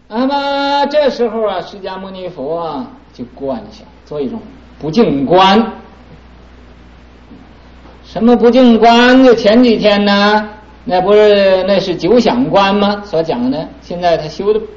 那么这时候啊，释迦牟尼佛啊就观想做一种不净观。什么不净观？就前几天呢，那是九想观吗？所讲的。现在他修的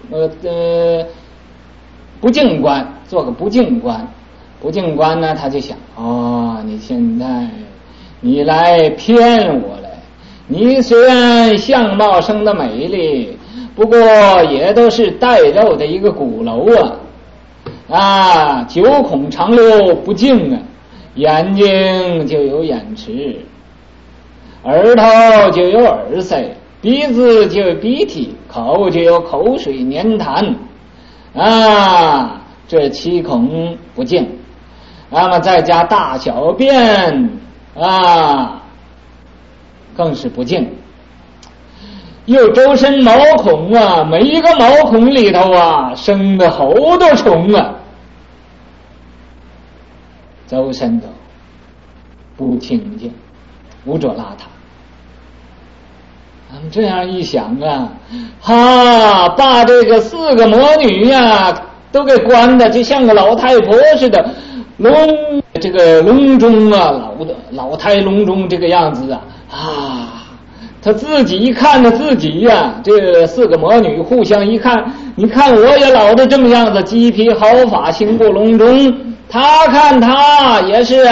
不净观，做个不净观。不净观呢，他就想你现在你来骗我来，你虽然相貌生得美丽，不过也都是带肉的一个骨楼九孔长流不净啊，眼睛就有眼池，耳朵就有耳塞，鼻子就有鼻涕，口就有口水粘痰这七孔不净。那么再加大小便更是不净。又周身毛孔每一个毛孔里头生的好多虫周身都不清净，污浊邋遢。他们这样一想把这个4个魔女都给关的就像个老太婆似的，笼中老胎笼中这个样子他自己一看自己这4个魔女互相一看，你看我也老的这么样子，鸡皮毫发，行不隆中，他看他也是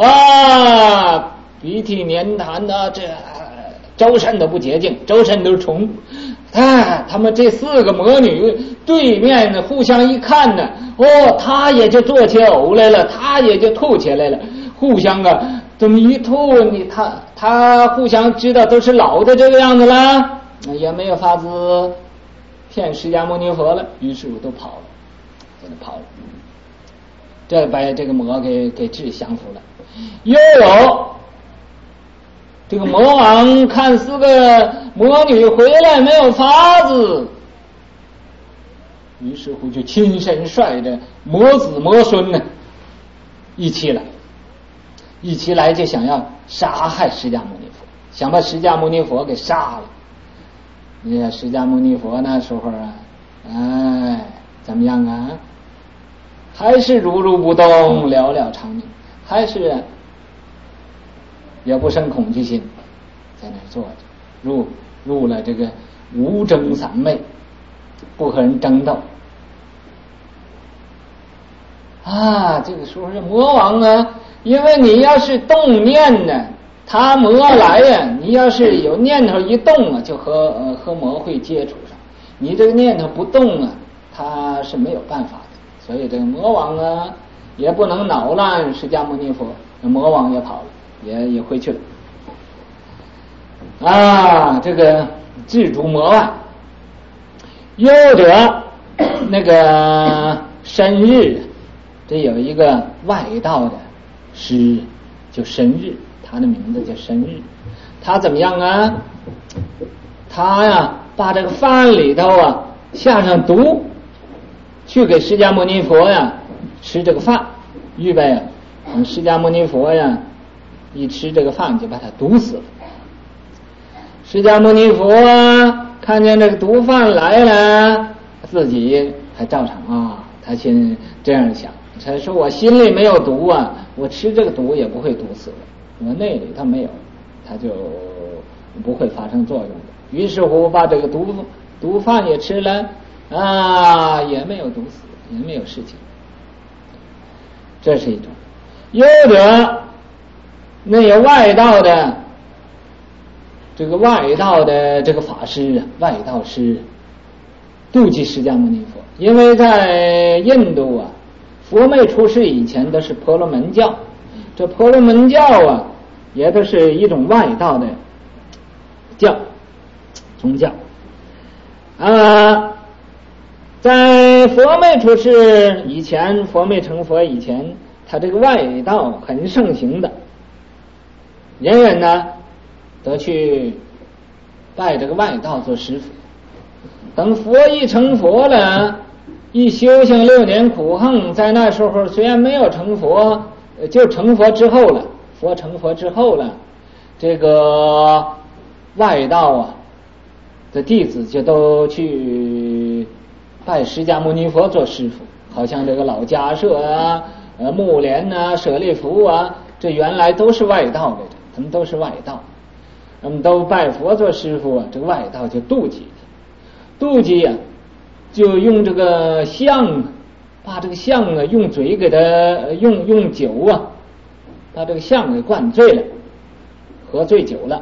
鼻涕粘痰这周身都不洁净，周身都是虫。他们这4个魔女对面互相一看他也就做起呕来了，他也就吐起来了，互相这么一吐，他互相知道都是老的这个样子了，也没有法子骗释迦牟尼佛了，于是都跑了，真的跑了。这把这个魔给治降服了。又有这个魔王看4个魔女回来没有法子，于是乎就亲身率着魔子魔孙一起来就想要杀害释迦牟尼佛，想把释迦牟尼佛给杀了。你看释迦牟尼佛那时候怎么样还是如如不动，了了长命，还是也不生恐惧心，在那坐着，入了这个无争三昧，不和人争斗这个时候是魔王因为你要是动念他魔来你要是有念头一动就和魔会接触上，你这个念头不动他是没有办法的。所以这个魔王也不能恼乱释迦牟尼佛，魔王也跑了，也回去了这个制逐魔外。又者那个申日，这有一个外道的师就申日，他的名字叫申日。他怎么样他把这个饭里头下上毒，去给释迦牟尼佛吃这个饭，预备释迦牟尼佛一吃这个饭就把他毒死了。释迦牟尼佛看见这个毒饭来了，自己还照常他先这样想，他说我心里没有毒我吃这个毒也不会毒死我，我内里他没有，他就不会发生作用的。于是乎把这个毒饭也吃了也没有毒死，也没有事情。这是一种。又者那有外道的这个法师外道师妒忌释迦牟尼佛，因为在印度佛没出世以前都是婆罗门教，这婆罗门教也都是一种外道的宗教在佛没出世以前，佛没成佛以前，他这个外道很盛行的，人人都去拜这个外道做师父。等佛一成佛了，一修行6年苦行，在那时候虽然没有成佛，就成佛之后了，佛成佛之后了，这个外道的弟子就都去拜释迦牟尼佛做师傅，好像这个老迦叶啊、目连啊、舍利弗啊，这原来都是外道来的，他们都是外道，那么都拜佛做师傅啊，这个外道就妒忌啊，就用这个象，把这个象啊用嘴给它用酒啊，把这个象给灌醉了，喝醉酒了。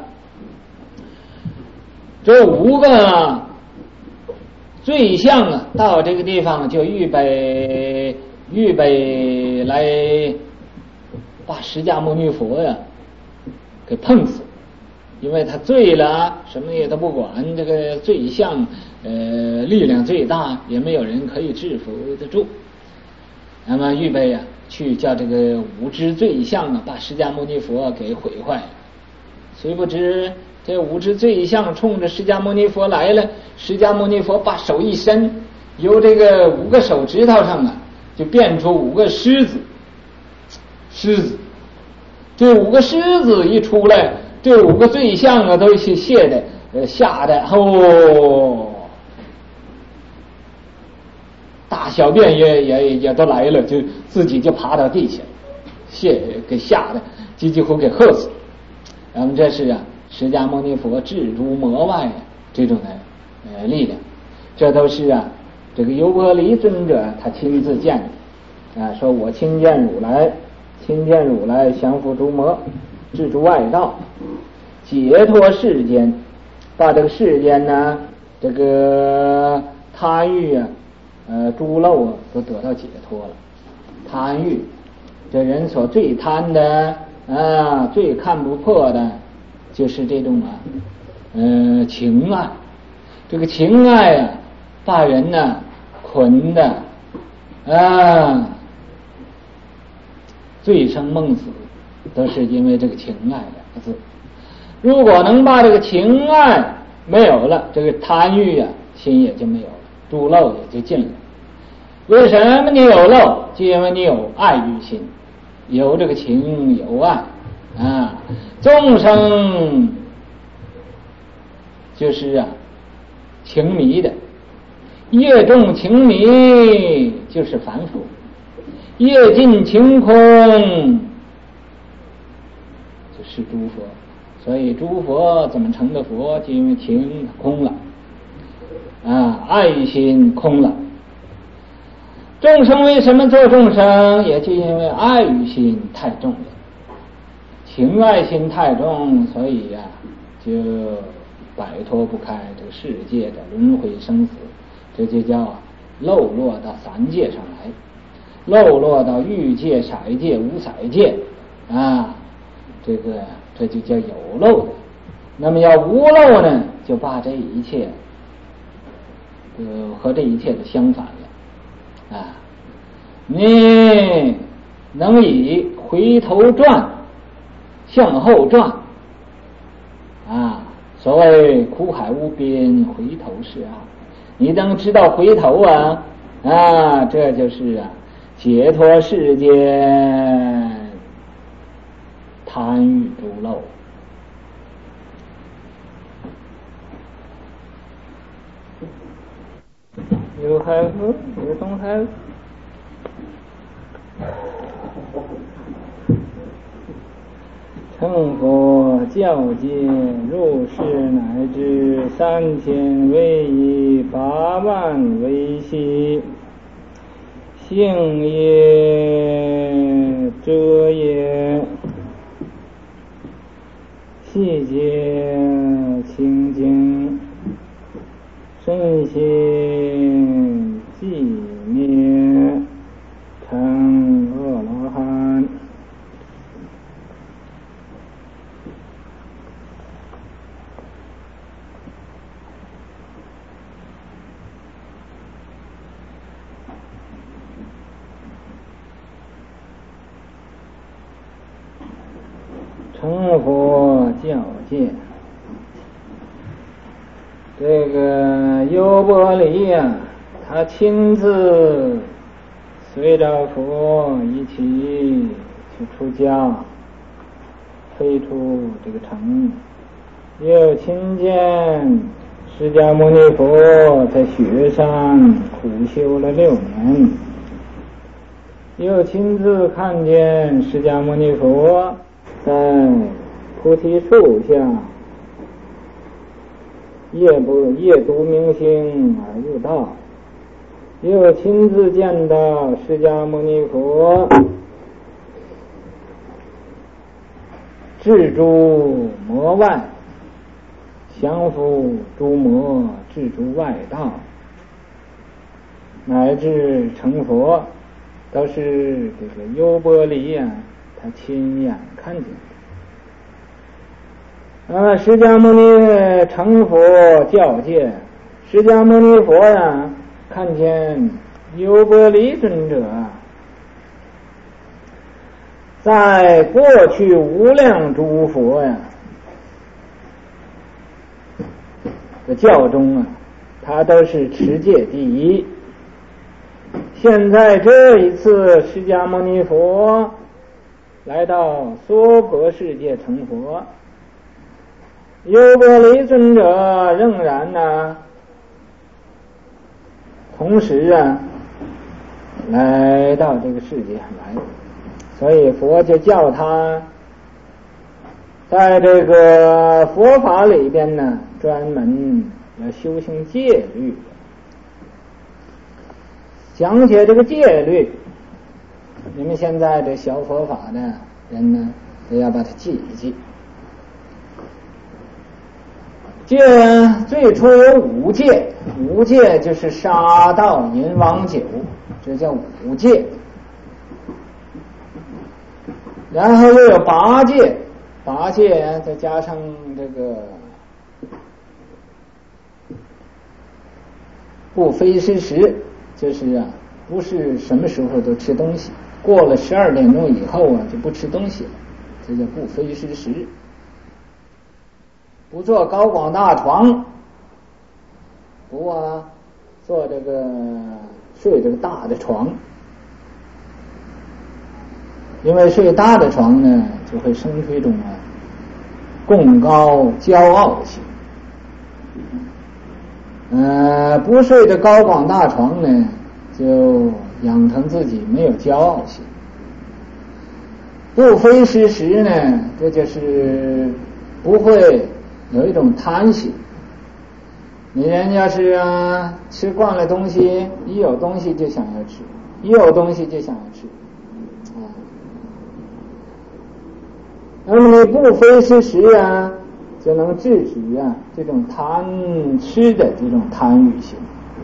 这5个醉象啊，到这个地方就预备来把释迦牟尼佛呀给碰死，因为他醉了，什么也都不管，这个醉象力量最大，也没有人可以制服得住。那么预备去叫这个5只醉象啊，把释迦牟尼佛给毁坏了。谁不知这5只醉象冲着释迦牟尼佛来了，释迦牟尼佛把手一伸，由这个5个手指头上啊，就变出5个狮子。这5个狮子一出来，这5个醉象啊都吓得大小便也都来了，就自己就爬到地下，给吓得几乎给喝死。那么这是释迦牟尼佛制诸魔外这种的力量，这都是这个优婆离尊者他亲自见的说我亲见如来降伏诸魔，制诸外道，解脱世间，把这个世间呢这个贪欲诸漏都得到解脱了。贪欲，这人所最贪的最看不破的就是这种情爱。这个情爱把人捆的醉生梦死，都是因为这个情爱2个字。如果能把这个情爱没有了，这个贪欲心也就没有了，诸漏也就尽了。为什么你有漏？就因为你有爱欲心，有这个情有爱众生就是情迷的，业重情迷就是凡夫，业尽情空就是诸佛。所以诸佛怎么成的佛？就因为情空了爱心空了。众生为什么做众生？也就因为爱欲心太重了，情爱心太重，所以就摆脱不开这个世界的轮回生死，这就叫漏落到3界上来，漏落到欲界、色界、无色界这就叫有漏的。那么要无漏呢，就把这一切和这一切的相反了你能以回头转向后转所谓苦海无边，回头是岸。你能知道回头这就是解脱世间贪欲诸漏。You have, you don't have. 成佛教界入世乃至3000为一8万为系，性也遮也，细节清净，身心寂灭，成阿罗汉。成佛教界，这个优婆离他亲自随着佛一起去出家，退出这个城，又亲见释迦牟尼佛在雪山苦修了6年，又亲自看见释迦牟尼佛在菩提树下夜读明星而入道，又亲自见到释迦牟尼佛制诸魔外，降伏诸魔，制诸外道，乃至成佛，都是这个优波离呀，他亲眼看见的。释迦牟尼成佛教界，释迦牟尼佛呀，看见优波离尊者在过去无量诸佛呀的教中啊，他都是持戒第一。现在这一次释迦牟尼佛来到娑婆世界成佛，优波离尊者仍然呢，同时啊来到这个世界上来，所以佛就叫他在这个佛法里边呢，专门要修行戒律，讲解这个戒律。你们现在这小佛法的人呢，都要把它记一记。戒最初有5戒，5戒就是杀盗淫妄酒，这叫5戒。然后又有8戒，8戒再加上这个不非时时，就是啊，不是什么时候都吃东西，过了12点钟以后啊，就不吃东西了，这叫不非时时。不坐高广大床，不坐这个睡这个大的床，因为睡大的床呢，就会生出一种贡高骄傲性。不睡这高广大床呢，就养成自己没有骄傲性。不非时时呢，这就是不会有一种贪心。你人要是吃惯了东西，一有东西就想要吃，一有东西就想要吃。那么你不非时时啊，就能制止这种贪吃的这种贪欲心。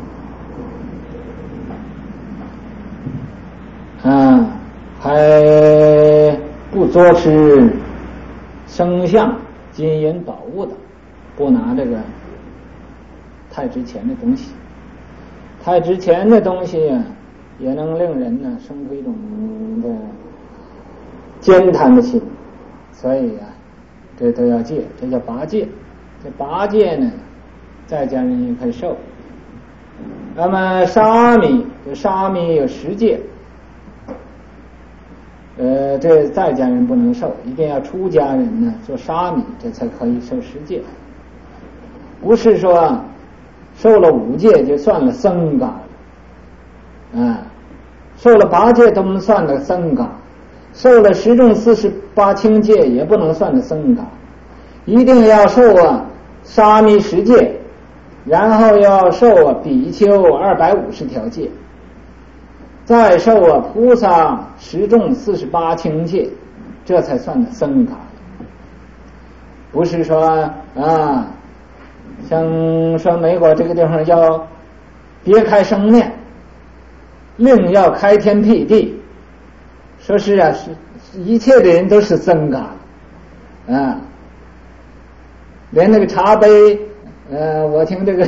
还不作吃生相金银宝物的，不拿这个太值钱的东西。太值钱的东西也能令人呢生出一种的奸贪的心，所以这都要戒，这叫8戒。这8戒呢，在家人也可以受。那么沙弥，这沙弥有10戒，这在家人不能受，一定要出家人呢做沙弥，这才可以受10戒。不是说受了5戒就算了僧伽了，受了8戒都不能算了僧伽，受了10种48轻戒也不能算的僧伽，一定要受沙弥10戒，然后要受比丘250条戒，再受菩萨10种48轻戒，这才算的僧伽。不是说像说美国这个地方要别开生面，另要开天辟地，说是一切的人都是僧伽连那个茶杯我听这个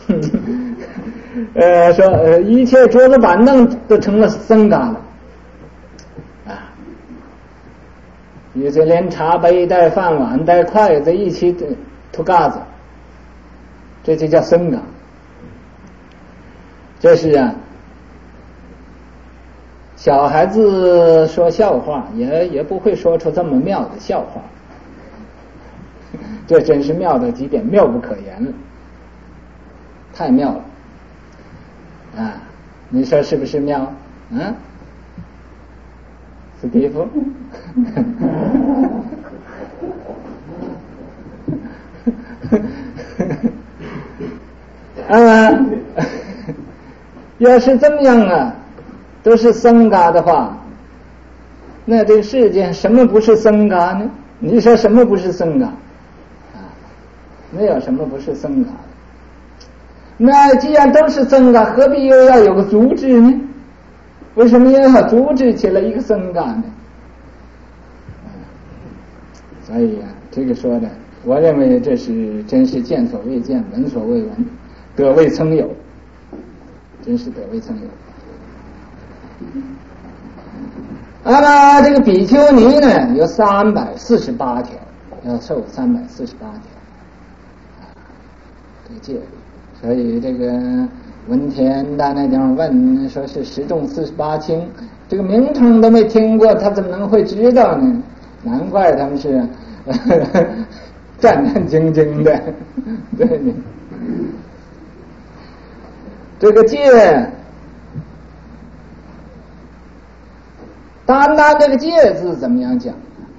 说一切桌子板凳都成了僧伽了也就连茶杯带饭碗带筷子一起吐嘎子，这就叫僧伽。这是小孩子说笑话也不会说出这么妙的笑话，这真是妙到极点，妙不可言了。 太妙了啊！你说是不是妙？嗯，史蒂夫。要是这么样啊，都是僧伽的话，那这个世界什么不是僧伽呢？你说什么不是僧伽啊？没有什么不是僧伽的。那既然都是僧伽，何必又要有个组织呢？为什么要组织起来一个僧伽呢？所以啊，这个说的，我认为这是真是见所未见，闻所未闻，得未曾有，真是得未曾有。那么这个比丘尼呢，有348条，要受348条这个戒律。所以这个文田到那地方问，说是十众48轻，这个名称都没听过，他怎么能会知道呢？难怪他们是战战兢兢的。对，这个戒，单单这个戒字怎么样讲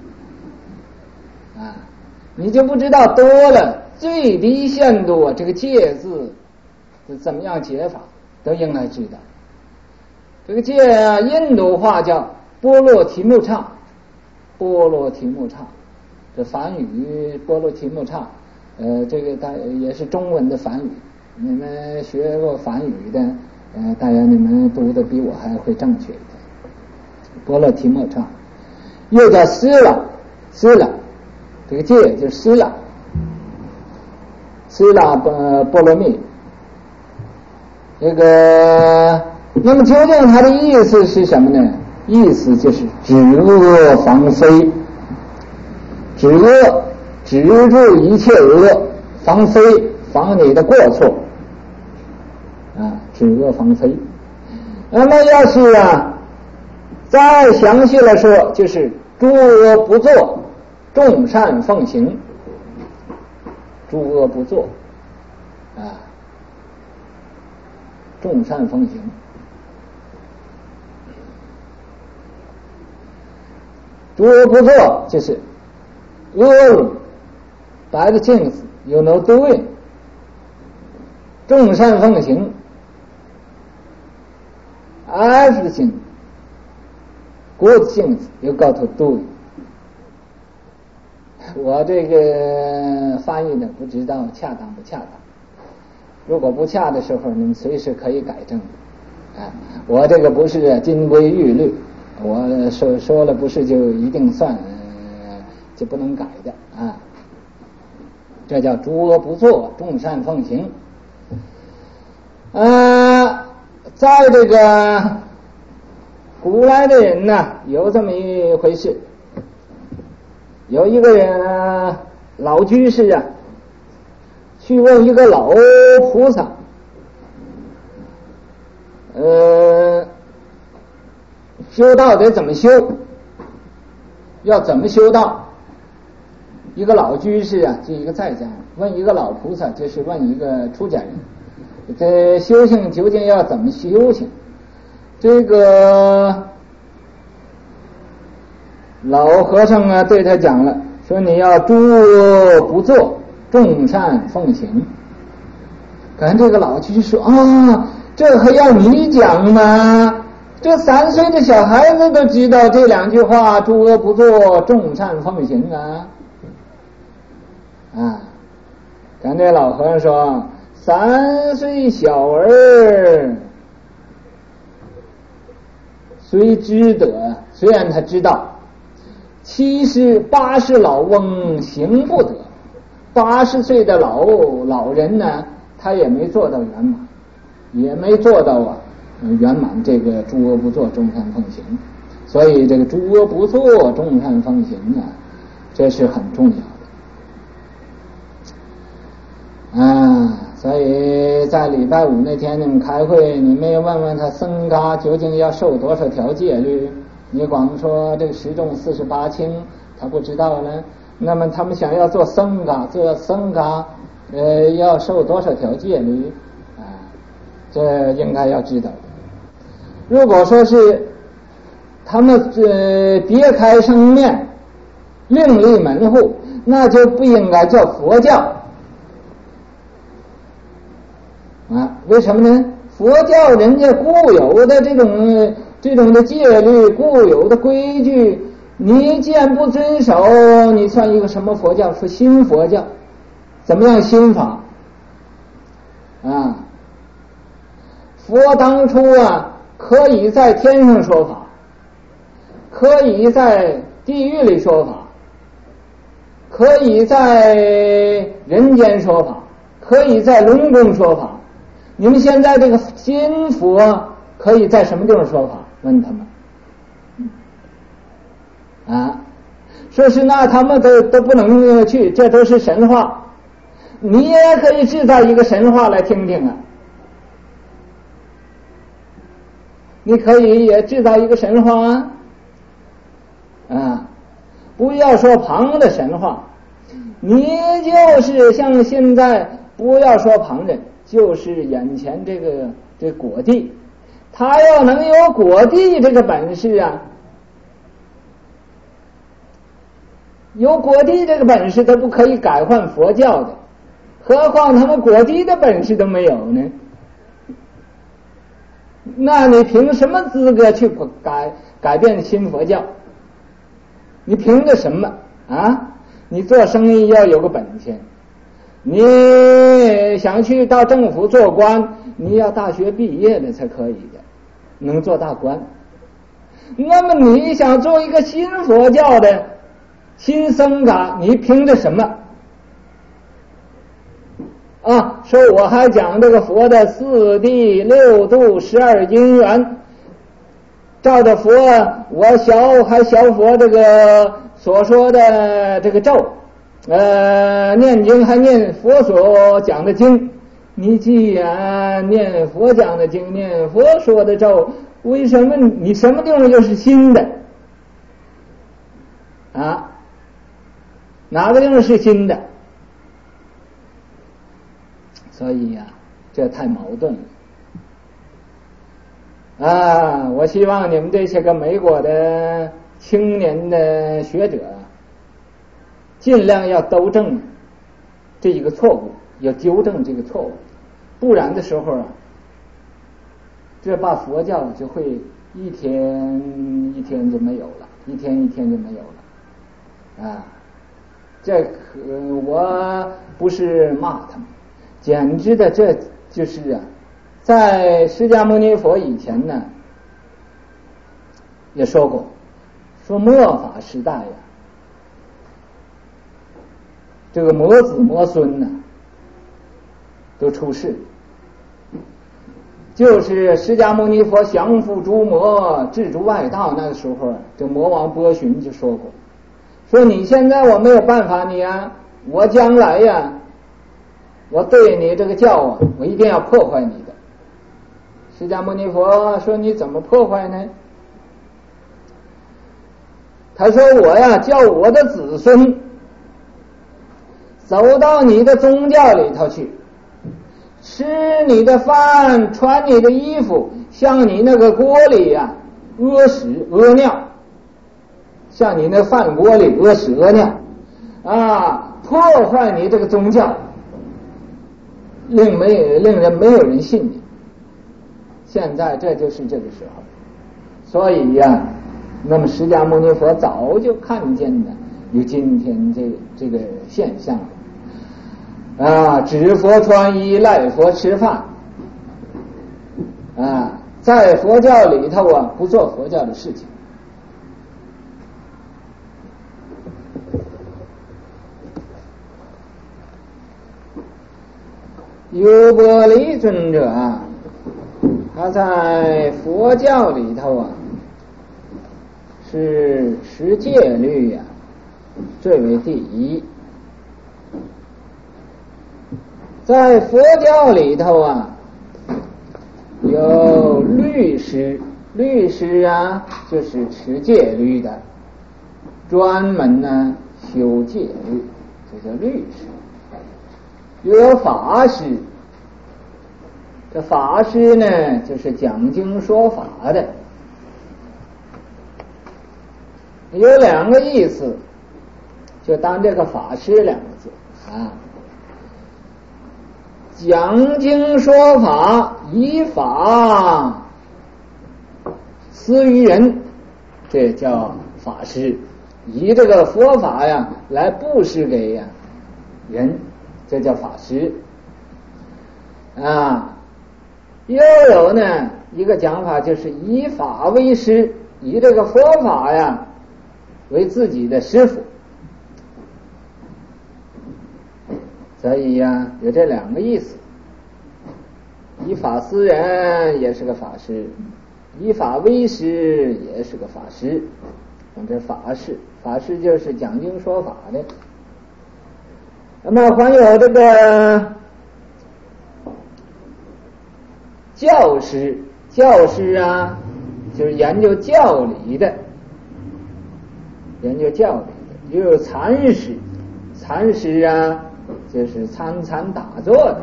啊？你就不知道多了最低限度啊，这个戒字怎么样解法都应该知道。这个戒啊，印度话叫波罗提木叉，波罗提木叉，这梵语波罗提木叉，这个它也是中文的梵语。你们学过梵语的，大家你们读的比我还会正确一点。波罗提木叉，又叫斯拉，这个戒就是斯拉波罗蜜。这个，那么究竟它的意思是什么呢？意思就是止恶防非，止恶，止住一切恶，防非，防你的过错啊，止恶防非。那么要是啊再详细来说，就是诸恶不作，众善奉行。诸恶不作啊，众善奉行。诸恶不作就是恶 bad things you no doing， 众善奉行 everything good things you got to do。 我这个翻译的不知道恰当不恰当，如果不恰的时候你们随时可以改正啊。我这个不是金规玉律，我说了不是就一定算，就不能改的啊。这叫诸恶不作，众善奉行。在这个古来的人呢，有这么一回事。有一个人老居士啊，去问一个老菩萨，修道得怎么修？要怎么修道？一个老居士啊，就一个在家人问一个老菩萨，就是问一个出家人，这修行究竟要怎么修行？这个老和尚啊对他讲了，说你要诸恶不作，众善奉行。看这个老居士说啊，这还要你讲吗？这3岁的小孩子都知道这2句话，诸恶不作，众善奉行啊。看这老和尚说，3岁小儿虽知得，虽然他知道80老翁行不得，80岁的老人呢，他也没做到圆满，也没做到圆满这个诸恶不作，众善奉行。所以这个诸恶不作，众善奉行啊，这是很重要的啊。所以在礼拜5那天你们开会，你没有问问他僧伽究竟要受多少条戒律，你光说这个10众48轻他不知道呢。那么他们想要做僧伽，要受多少条戒律这应该要知道。如果说是他们别开生面，另立门户，那就不应该叫佛教啊。为什么呢？佛教人家固有的这种的戒律，固有的规矩，你既然不遵守，你算一个什么佛教？说新佛教，怎么样新法啊？佛当初啊，可以在天上说法，可以在地狱里说法，可以在人间说法，可以在龙宫说法。你们现在这个新佛可以在什么地方说法？问他们啊，说是那他们都不能去，这都是神话。你也可以制造一个神话来听听啊，你可以也制造一个神话啊，不要说旁的神话，你就是像现在不要说旁人，就是眼前这果地，他要能有果地这个本事啊，有果地这个本事，他不可以改换佛教的，何况他们果地的本事都没有呢？那你凭什么资格去改变新佛教？你凭着什么啊？你做生意要有个本钱，你想去到政府做官，你要大学毕业的才可以的，能做大官。那么你想做一个新佛教的新僧伽，你凭着什么啊？说我还讲这个佛的四谛六度12因缘，照着佛我还小佛这个所说的这个咒，念经还念佛所讲的经。你既然念佛讲的经，念佛说的咒，为什么你什么地方又是新的啊？哪个地方是新的？所以呀，这太矛盾了啊！我希望你们这些个美国的青年的学者尽量要纠正这一个错误，要纠正这个错误，不然的时候啊，这把佛教就会一天一天就没有了，一天一天就没有了啊！我不是骂他们，简直的这就是啊，在释迦牟尼佛以前呢，也说过，说末法时代呀，这个魔子魔孙呢都出世，就是释迦牟尼佛降伏诸魔制诸外道那个时候，这魔王波旬就说过，说你现在我没有办法你啊，我将来呀，我对你这个教啊，我一定要破坏你的。释迦牟尼佛说你怎么破坏呢？他说我呀，叫我的子孙走到你的宗教里头去，吃你的饭，穿你的衣服，像你那个锅里呀屙屎屙尿，像你那饭锅里屙屎屙尿啊，破坏你这个宗教，令人没有人信你。现在这就是这个时候，所以呀，那么释迦牟尼佛早就看见了有今天这个现象啊，指佛穿衣，赖佛吃饭啊，在佛教里头啊，不做佛教的事情。优波离尊者啊，他在佛教里头啊，是持戒律啊最为第一。在佛教里头啊，有律师，律师啊就是持戒律的，专门呢修戒律，这叫律师。又有法师， 这法师呢，就是讲经说法的，有两个意思，就当这个法师两个字啊。讲经说法，以法施于人，这叫法师。以这个佛法呀来布施给人，这叫法师啊。又有呢一个讲法，就是以法为师，以这个佛法呀为自己的师父。所以有这两个意思。以法施人也是个法师，以法为师也是个法师。这法师，法师就是讲经说法的。那么还有这个教师，教师就是研究教理的，研究教理的。又有禅师，禅师就是参禅打坐的。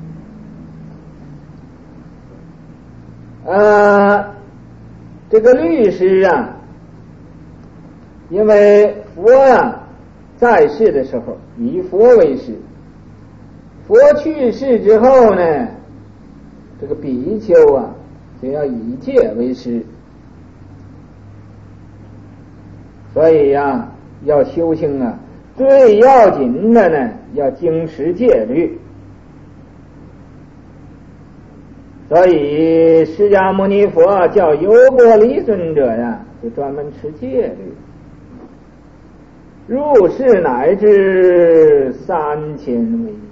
这个律师因为佛在世的时候以佛为师，佛去世之后呢，这个比丘就要以戒为师，所以要修行最要紧的呢，要经持戒律。所以释迦牟尼佛叫优波离尊者就专门持戒律，入世乃至3000为一。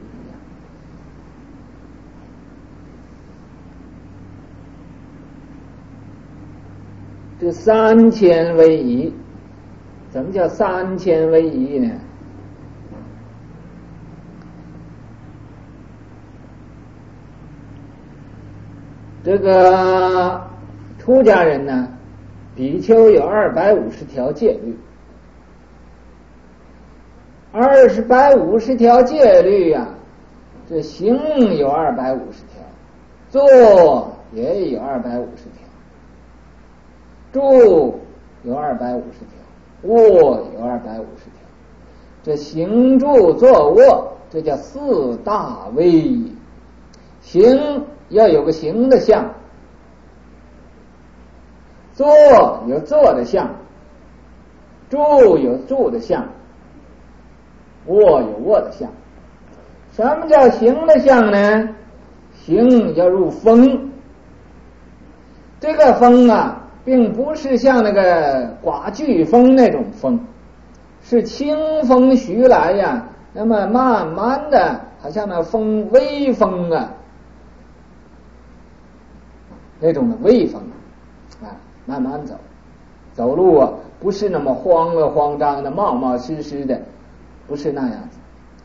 这3000为一，怎么叫3000为一呢？这个出家人呢，比丘有250条戒律，250条戒律这行有250条，坐也有250条，住有250条，卧有250条。这行住坐卧，这叫4大威仪。行要有个行的相，坐有坐的相，住有住的相，卧有卧的相。什么叫行的相呢？行要入风，这个风并不是像那个刮飓风那种风，是清风徐来那么慢慢的，好像那风微风那种的微风慢慢走，走路不是那么慌了慌张的冒冒失失的，不是那样子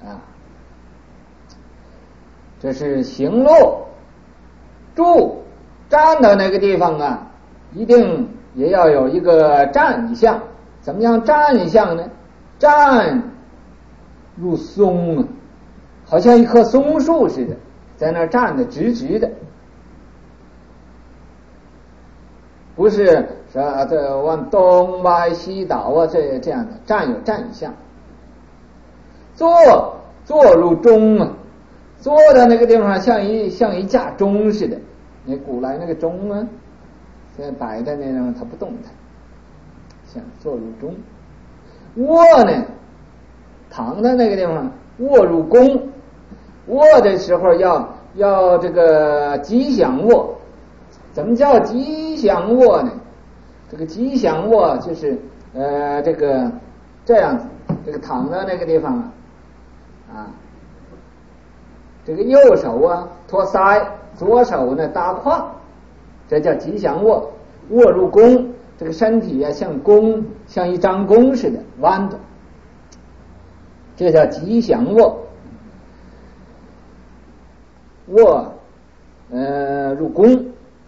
这是行路。住站到那个地方一定也要有一个站相。怎么样站相呢？站如松好像一棵松树似的，在那站得直直的，不是说这往东歪西倒这样的。站有站相。坐如钟坐的那个地方像一架钟似的。你古来那个钟现在摆在那种它不动弹，像坐如钟。卧呢，躺在那个地方卧如弓。卧的时候要这个吉祥卧。怎么叫吉祥卧呢？这个吉祥卧就是这个这样子，这个躺在那个地方这个右手托腮，左手呢搭胯，这叫吉祥卧。卧如弓，这个身体像弓，像一张弓似的弯的，这叫吉祥卧。卧入弓。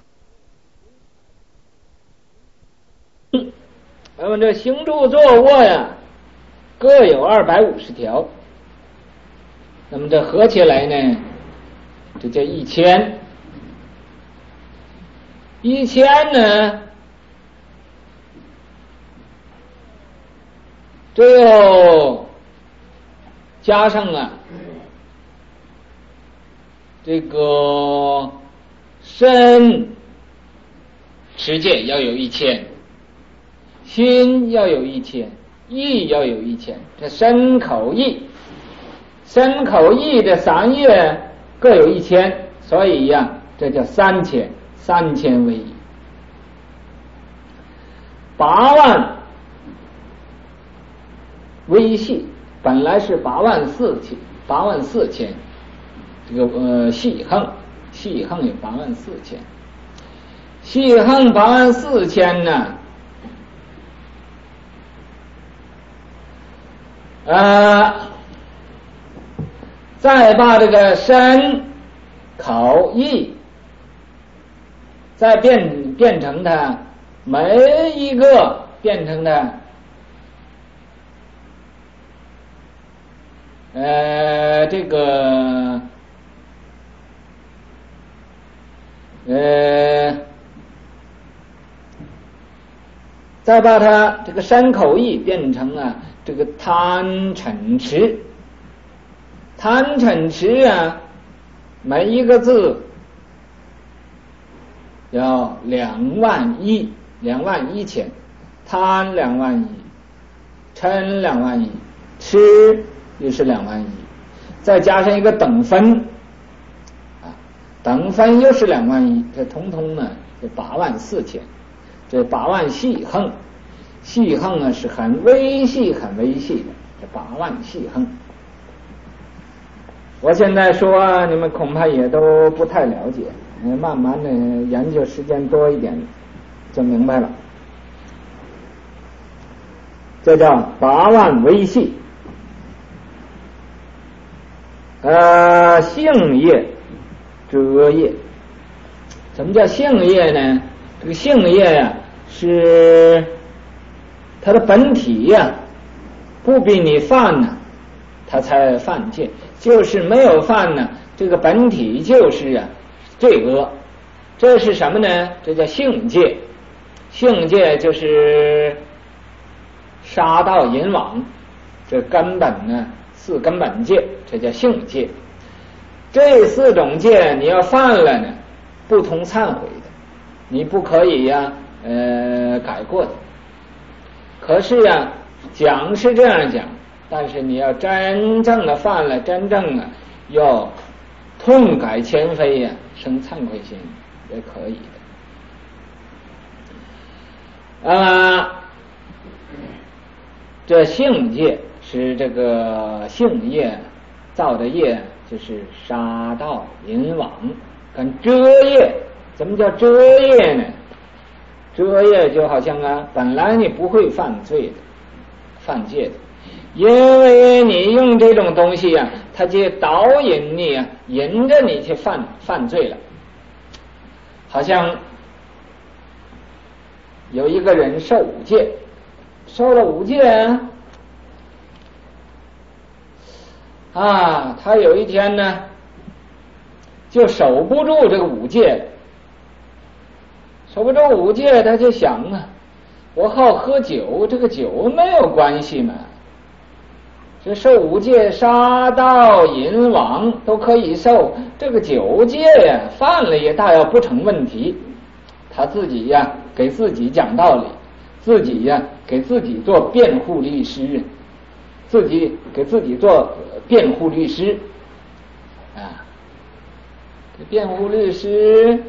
那么这行住坐卧各有250条。那么这合起来呢，这叫1000。 1000呢，这又加上这个身持戒要有1000，心要有1000，意要有1000，这身口意的3业各有1000，所以这叫3000为一。8万微细本来是84000，这个细横有84000，细横84000呢，再把这个身口意再变成它每一个变成它这个再把它这个身口意变成这个贪嗔痴每一个字要21000，贪21000，嗔21000，痴又是21000，再加上一个等分等分又是21000，这统统呢就84000。这8万细横是很微细的，这8万细横。我现在说你们恐怕也都不太了解，慢慢的研究时间多一点就明白了。这叫8万微细。性业、遮业。什么叫性业呢？这个性业是它的本体不比你犯呢，它才犯戒。就是没有犯呢，这个本体就是罪恶。这是什么呢？这叫性戒。性戒就是杀盗淫妄，这根本呢4根本戒，这叫性戒。这4种戒你要犯了呢，不同忏悔的，你不可以改过的。可是讲是这样讲，但是你要真正的犯了，真正要痛改前非生忏悔心也可以的。这性戒是这个性业造的业，就是杀盗淫妄跟遮业。怎么叫遮业呢？遮业就好像本来你不会犯罪的，犯戒的，因为你用这种东西它就导引你引着你去犯罪了。好像有一个人受5戒，受了5戒他有一天呢就守不住这个5戒，守不住5戒，他就想我好喝酒，这个酒没有关系嘛，这受5戒杀盗淫妄都可以受，这个9戒犯了也大要不成问题。他自己给自己讲道理，自己给自己做辩护律师，自己给自己做辩护律师辩护律师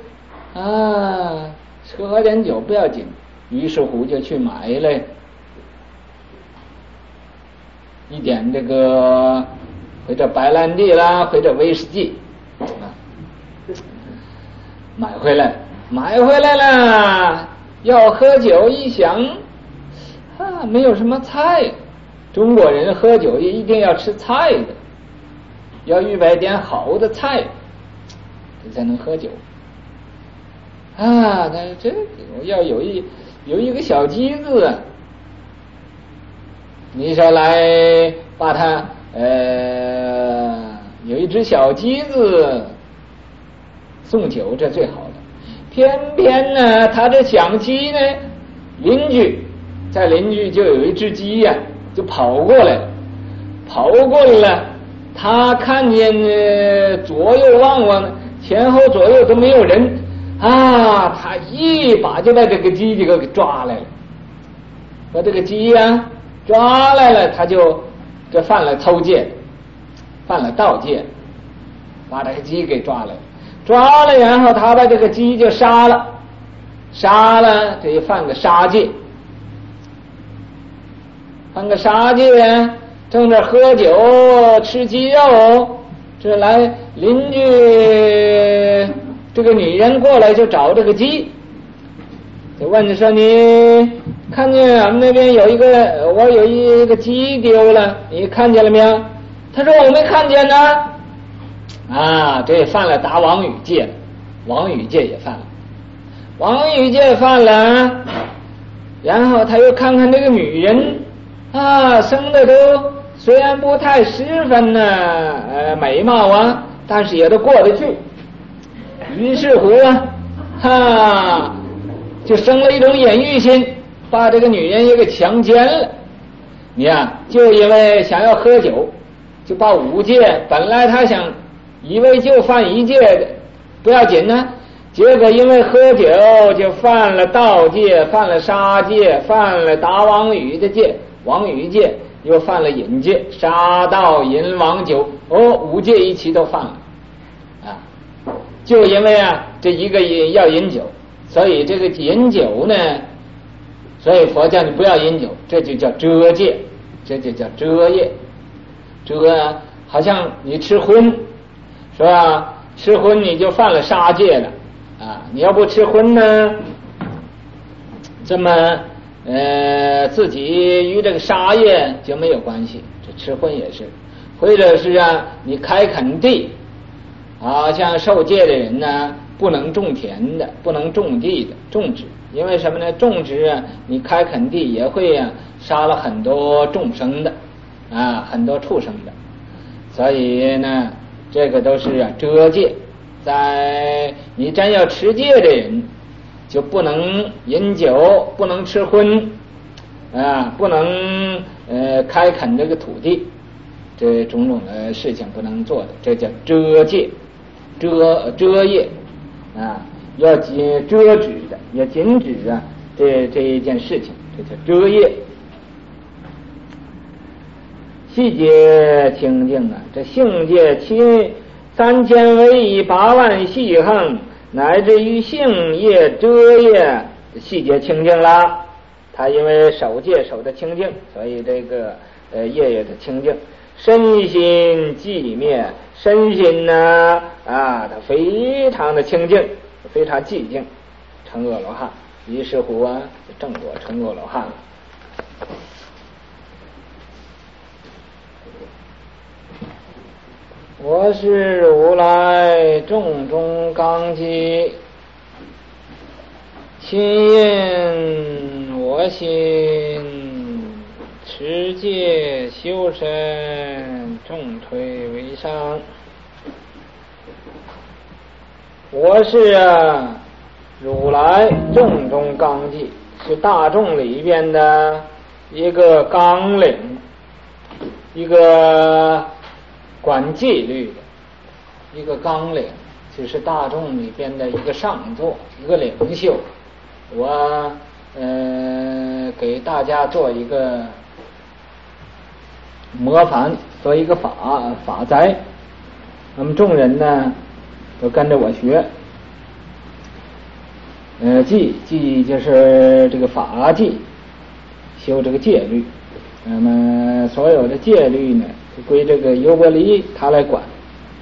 喝点酒不要紧，于是乎就去买了一点这个或者白兰地啦，或者威士忌买回来了，要喝酒一想没有什么菜，中国人喝酒也一定要吃菜的，要预备点好的菜才能喝酒那这要有一个小鸡子，你说来把它有一只小鸡子送酒，这最好的。 偏偏呢，他这想起呢，邻居就有一只鸡呀，就跑过来了，他看见左右望望，前后左右都没有人啊，他一把就把这个鸡给抓来了，把这个鸡呀抓来了，他就犯了偷戒，犯了盗戒，把这个鸡给抓了，然后他把这个鸡就杀了，这就犯个杀戒，正在喝酒吃鸡肉，这来邻居这个女人过来就找这个鸡，就问着说，你看见俺们那边我有一个鸡丢了，你看见了没有？他说我没看见呢。啊，这也犯了打王语戒了，王语戒也犯了，然后他又看看这个女人啊，生的都虽然不太十分美貌啊，但是也都过得去，于是乎就生了一种眼欲心，把这个女人也给强奸了。你呀，就因为想要喝酒，就把5戒，本来他以为就犯1戒的不要紧呢，结果因为喝酒就犯了盗戒，犯了杀戒，犯了打王语的戒，王语戒，又犯了饮戒，杀盗淫王酒，5戒一起都犯了就因为这一个要饮酒，所以这个饮酒呢，所以佛教你不要饮酒，这就叫遮戒，这就叫遮业。遮好像你吃荤是吧？吃荤你就犯了杀戒了你要不吃荤呢，这么自己与这个杀业就没有关系，这吃荤也是，或者是你开垦地像受戒的人呢，不能种田的，不能种地的，种植，因为什么呢？种植你开垦地也会杀了很多众生的很多畜生的，所以呢，这个都是遮戒。在你真要持戒的人，就不能饮酒，不能吃荤不能开垦这个土地，这种种的事情不能做的，这叫遮戒，遮业要遮止的，要禁止这一件事情，这叫遮业。细节清净这性戒3000为以8万细横，乃至于性业遮业细节清净了。他因为守戒守的清净，所以这个业的清净。身心寂灭，身心呢它非常的清净，非常寂静，成阿罗汉。于是乎正果成阿罗汉了。我是如来众中纲纪，亲印我心，持戒修身，重推为上。我是如来众中纲纪，是大众里边的一个纲领，一个管纪律的一个纲领，就是大众里边的一个上座，一个领袖。我给大家做一个模范，做一个法宅，那么众人呢都跟着我学。纪就是这个法纪，修这个戒律。那么所有的戒律呢，归这个优波离他来管。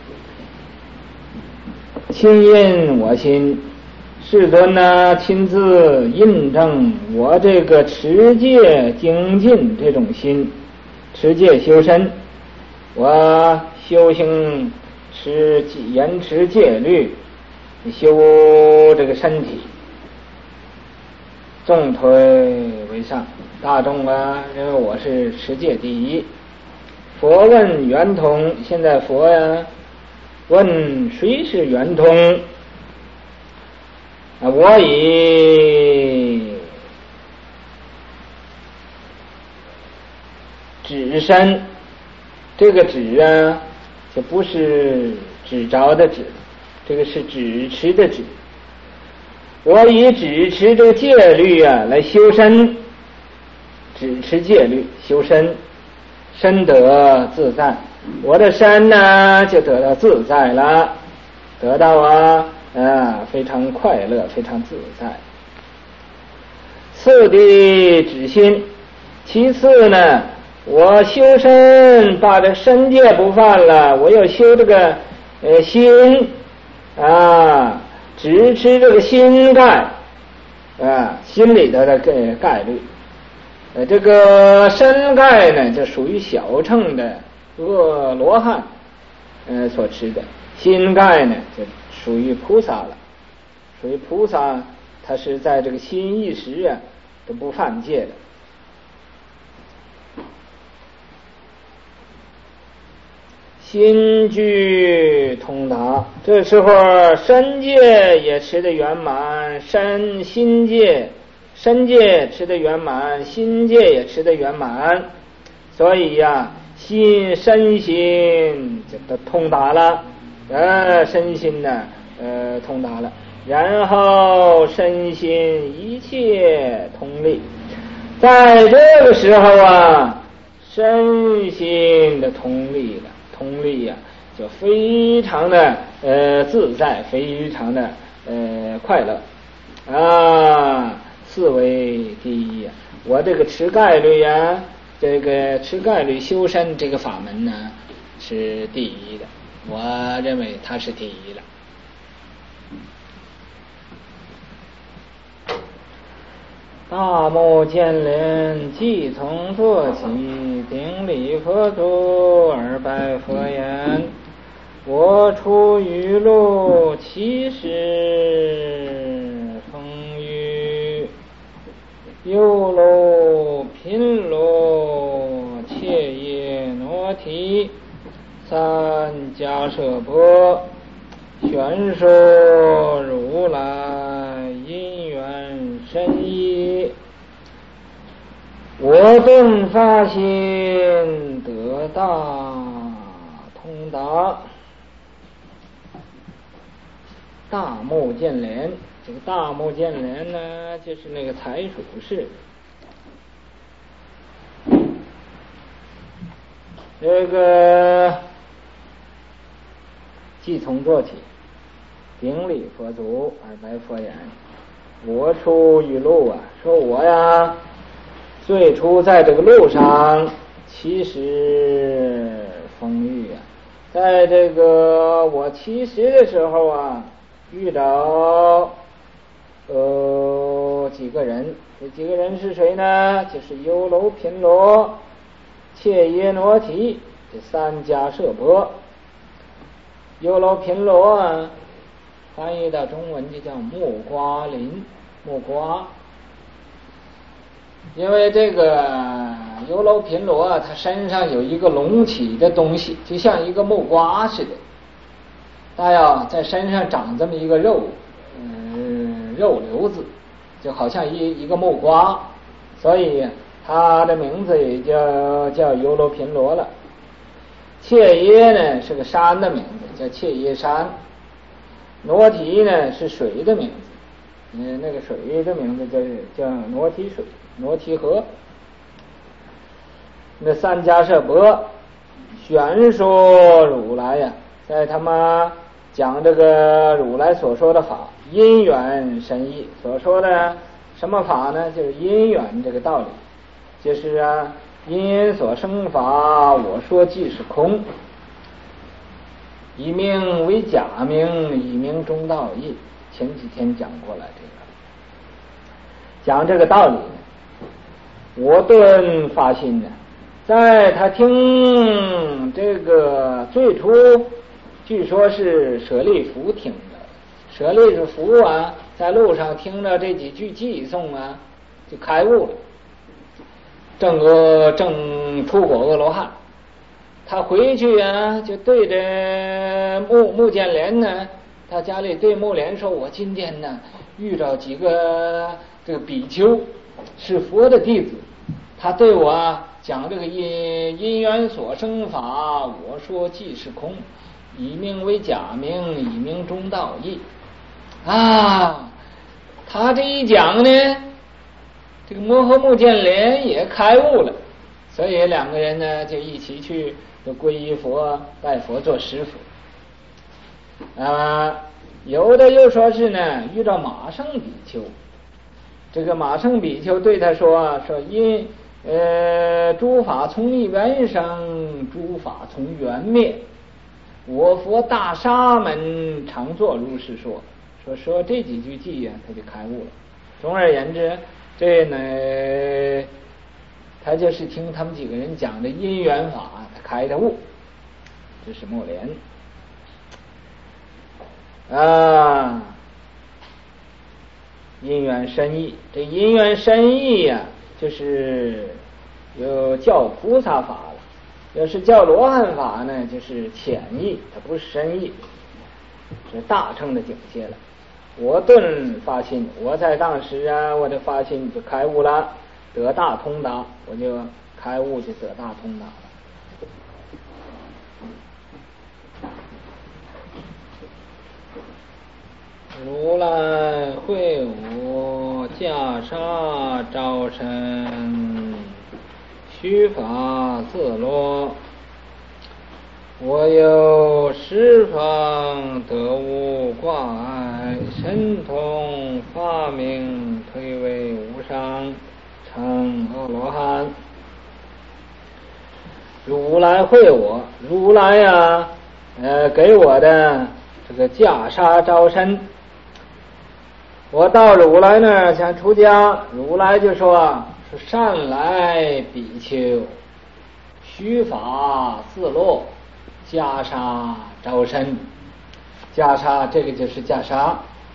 亲印我心，世尊呢亲自印证我这个持戒精进这种心，持戒修身，我修行严持戒律，修这个身体，众推为上。大众认为我是持戒第一。佛问圆通，现在佛问谁是圆通？ 我以指身，这个指啊，就不是指着的指，这个是指持的指。我以指持这个戒律啊来修身，指持戒律修身，身得自在，我的身呢就得到自在了，得到非常快乐，非常自在。次第止心，其次呢，我修身把这身戒不犯了，我要修这个心啊，只持这个心盖啊，心里头的概率。这个身盖呢，就属于小乘的罗汉所持的，心盖呢就属于菩萨了。属于菩萨，他是在这个心意识啊都不犯戒的。心具通达，这时候身戒也持得圆满，心戒身戒持得圆满，心戒也持得圆满，所以呀，身心这都通达了，身心呢通达了，然后身心一切通力，在这个时候啊，身心的通力呀，就非常的自在，非常的快乐啊。四为第一呀，我这个持概率呀，这个持概率修身这个法门呢是第一的，我认为它是第一的。大目犍连即从坐起，顶礼佛足，而拜佛言：我出于路七十风雨，忧楼频罗切耶挪提，三迦舍波，宣说如来因缘深意，我顿发心得大通达。大目犍连，这个大目犍连呢，就是那个财属士。这个即从坐起，顶礼佛足，而拜佛言：我出于路啊，说我呀，最初在这个路上，其实风雨啊，在这个我其实的时候啊，遇到几个人，这几个人是谁呢？就是忧楼频罗、切耶挪提这三迦舍波。忧楼频罗啊，翻译到中文就叫木瓜林，木瓜。因为这个忧楼频罗啊，它身上有一个隆起的东西，就像一个木瓜似的。它要在身上长这么一个肉瘤子，就好像一个木瓜，所以它的名字也叫忧楼频罗了。切耶呢是个山的名字，叫切耶山。挪提呢是水的名字，那个水的名字叫挪提水、挪提河。那三迦舍波宣说如来呀，在他们讲这个如来所说的法，因缘深意所说的什么法呢？就是因缘这个道理，就是啊，因所生法，我说即是空，以名为假名，以名中道义。前几天讲过了这个，讲这个道理呢，我顿发心呢，在他听这个最初据说是舍利弗听的，舍利弗啊，在路上听了这几句偈颂啊，就开悟了，正出果阿罗汉。他回去啊，就对着目犍连呢， 他家里对木莲说：“我今天呢遇到几个这个比丘，是佛的弟子，他对我讲这个因缘所生法，我说即是空，以名为假名，以名中道义。”啊，他这一讲呢，这个摩诃目犍连也开悟了，所以两个人呢就一起去皈依佛，拜佛做师父。有的又说是呢遇到马胜比丘，这个马胜比丘对他说因诸法从一缘生，诸法从缘灭，我佛大沙门常作如是说这几句偈呀，他就开悟了。总而言之，这呢他就是听他们几个人讲的因缘法，他开的悟。这是目连因缘深意。这因缘深意呀，就是有叫菩萨法了，要是叫罗汉法呢，就是浅意，它不是深意，是大乘的境界了。我顿发心，我在当时啊，我的发心就开悟了，得大通达，我就开悟就得大通达了。如来会我袈裟招身，须发自落，我有十方得无挂碍，神通法明，推为无上，成阿罗汉。如来会我，如来呀，给我的这个袈裟招身。我到如来那儿想出家，如来就说善来比丘，须发自落，袈裟招身。袈裟这个就是袈裟，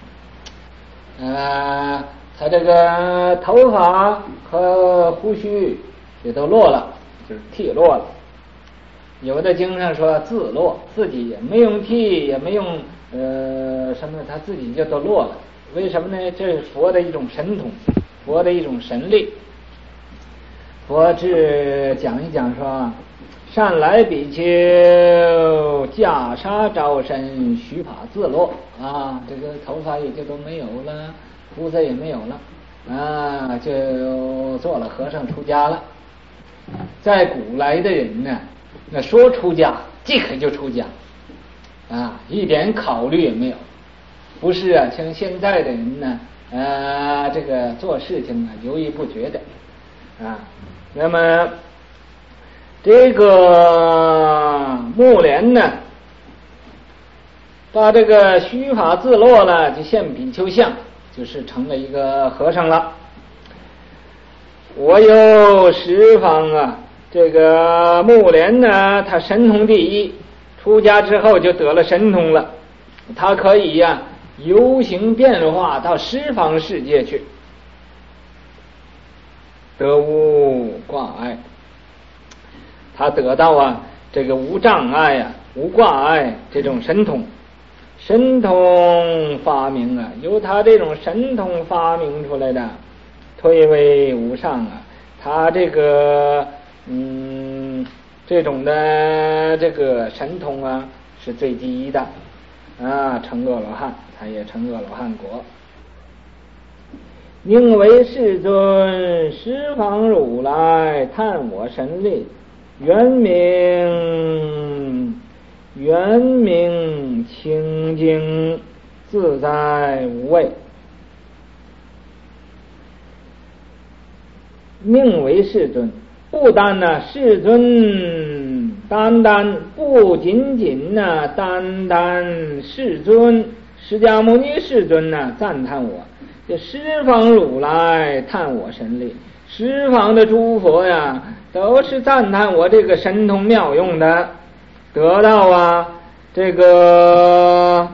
他这个头发和胡须也都落了，就是剃落了。有的经上说自落，自己也没用剃，也没用什么，他自己就都落了。为什么呢？这是佛的一种神通，佛的一种神力。佛只讲一讲说，善来比丘，袈裟招身，须发自落啊，这个头发也就都没有了，胡子也没有了啊，就做了和尚出家了。在古来的人呢，那说出家即可就出家啊，一点考虑也没有。不是啊，像现在的人呢，这个做事情呢犹豫不决的啊。那么这个目连呢，把这个须发自落了，就现比丘相，就是成了一个和尚了。我有十方啊，这个目连呢，他神通第一，出家之后就得了神通了，他可以呀游行变化到十方世界去，得无挂碍。他得到啊这个无障碍啊无挂碍这种神通，神通发明啊，由他这种神通发明出来的，推为无上啊。他这个这种的这个神通啊是最第一的啊，成阿罗汉，他也成阿罗汉果。宁为世尊，十方如来探我神力，圆明清净，自在无畏。命为世尊，不单呢世尊不仅仅呢单世尊释迦牟尼世尊呢赞叹我，这十方如来叹我神力，十方的诸佛呀都是赞叹我这个神通妙用的，得到啊这个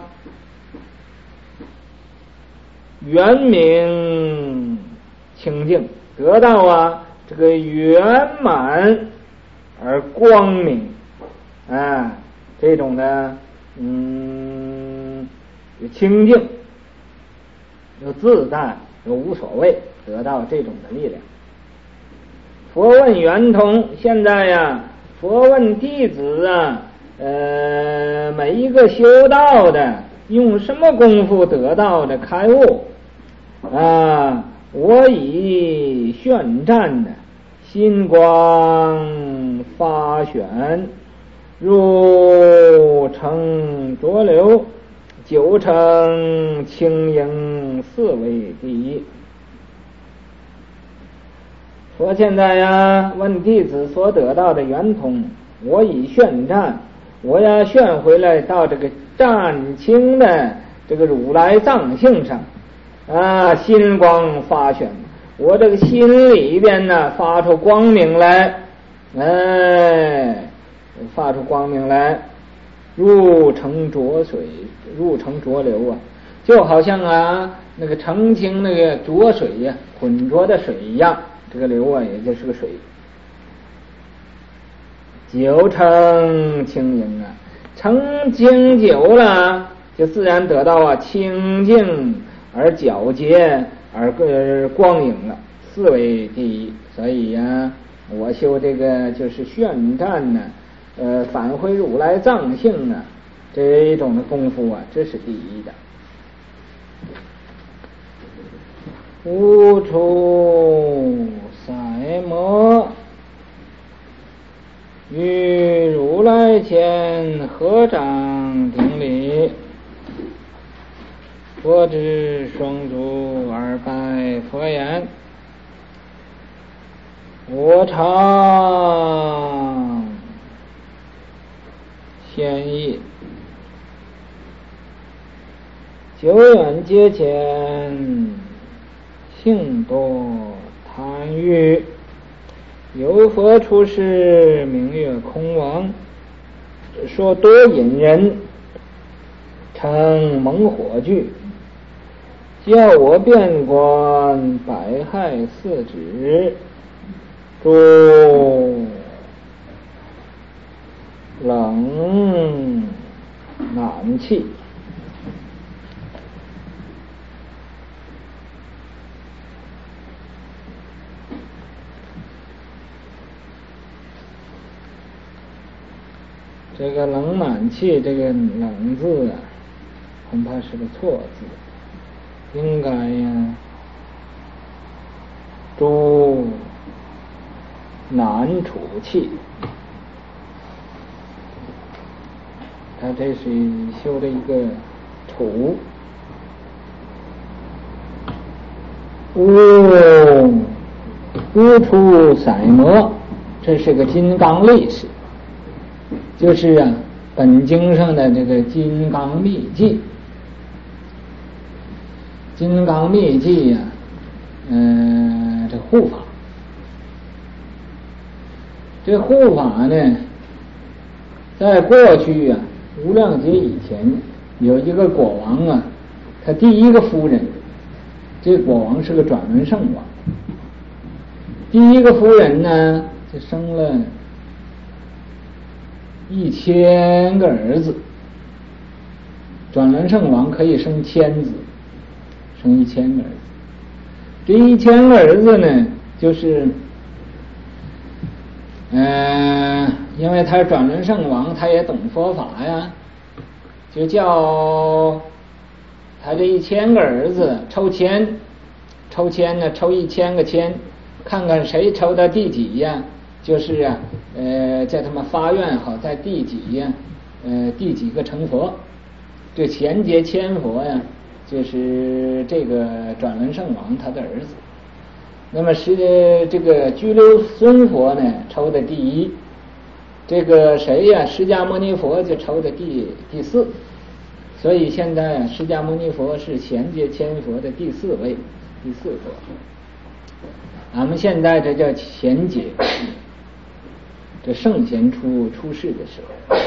圆明清净，得到啊这个圆满而光明啊，这种的有清净，有自在，有无所谓，得到这种的力量。佛问圆通，现在呀，佛问弟子啊，每一个修道的用什么功夫得到的开悟啊？我以旋战的心光发旋，入成浊流，九成清盈，四为第一。佛现在呀，问弟子所得到的圆通，我以旋战，我要旋回来到这个湛清的这个如来藏性上啊，心光发旋，我这个心里边呢发出光明来，发出光明来，入成浊水，入成浊流啊，就好像啊那个澄清那个浊水呀，浑浊的水一样。这个流啊，也就是个水，九成清盈啊，澄清久了，就自然得到啊清净而皎洁而光影了，四为第一。所以呀，我修这个就是旋战呢，返回如来藏性呢，这一种的功夫啊，这是第一的。无处塞摩，于如来前合掌顶礼，佛之双足而拜佛言：我常先意，久远阶前性多贪欲，有佛出世，名曰空王，说多引人，称猛火炬，叫我遍观百害四指，诸冷暖气。这个冷暖气，这个冷字啊，恐怕是个错字，应该呀，诸难处气。他这是修的一个处，无处塞摩，这是个金刚力士。就是啊，本经上的这个金刚秘技，金刚秘技呀，这护法，这护法呢，在过去啊，无量劫以前，有一个国王啊，他第一个夫人，这个国王是个转轮圣王，第一个夫人呢，就生了1000个儿子，转轮圣王可以生1000子，生1000个儿子。这1000个儿子呢，就是因为他是转轮圣王，他也懂佛法呀，就叫他这1000个儿子抽签呢，抽1000个签，看看谁抽到第几呀，就是啊，叫他们发愿好在第几呀，第几个成佛。这前劫千佛呀，就是这个转轮圣王他的儿子。那么是这个拘留孙佛呢，抽的第一。这个谁呀，释迦牟尼佛就抽的第4。所以现在啊，释迦牟尼佛是前劫千佛的第4位，第4佛。俺们现在这叫前劫。这圣贤出世的时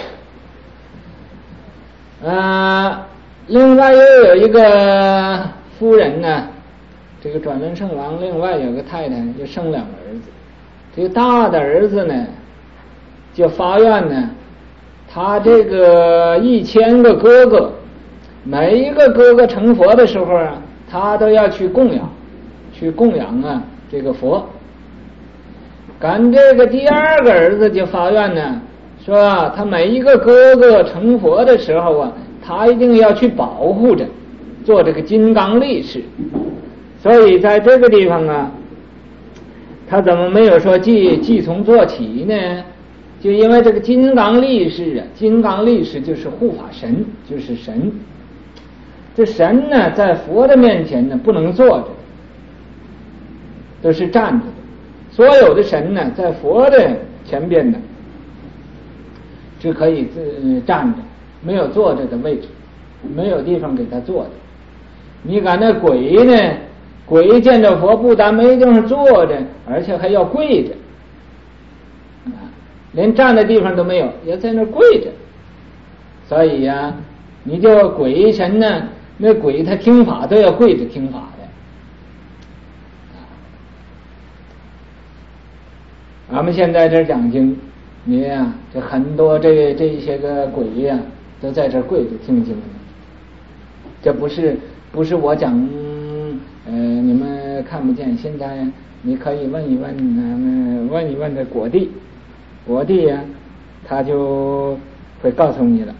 候，另外又有一个夫人呢，这个转轮圣王另外有个太太就生2个儿子，这个大的儿子呢就发愿呢，他这个1000个哥哥每一个哥哥成佛的时候啊，他都要去供养啊这个佛。赶这个第二个儿子就发愿呢，说他每一个哥哥成佛的时候啊，他一定要去保护着，做这个金刚力士。所以在这个地方啊，他怎么没有说既从做起呢？就因为这个金刚力士啊，金刚力士就是护法神，就是神。这神呢，在佛的面前呢，不能坐着，都是站着的。所有的神呢，在佛的前边呢，只可以站着，没有坐着的位置，没有地方给他坐的。你看那鬼呢，鬼见着佛不但没地方坐着，而且还要跪着，连站的地方都没有，要在那跪着。所以呀，你就鬼神呢，那鬼他听法都要跪着听法的。俺们现在这讲经，你呀，这很多这些个鬼呀，都在这跪着听经。这不是我讲，你们看不见。现在你可以问一问这果地呀，他就会告诉你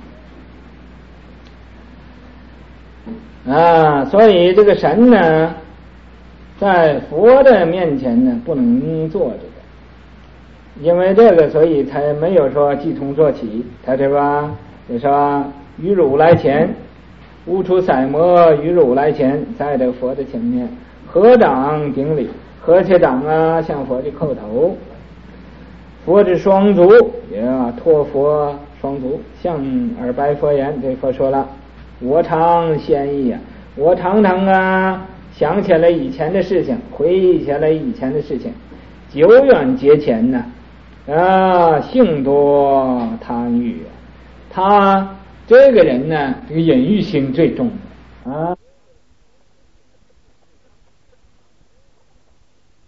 了。啊，所以这个神呢，在佛的面前呢，不能坐着的。因为这个，所以才没有说即从做起。他这吧，就说于汝来前，悟出色魔于汝来前，在这佛的前面合掌顶礼，合起掌啊，向佛的叩头。佛之双足也托佛双足，向耳白佛言，这佛说了，我常先意啊，我常常啊想起来以前的事情，回忆起来以前的事情，久远节前呢。性多贪欲，他这个人呢，这个隐喻心最重的啊。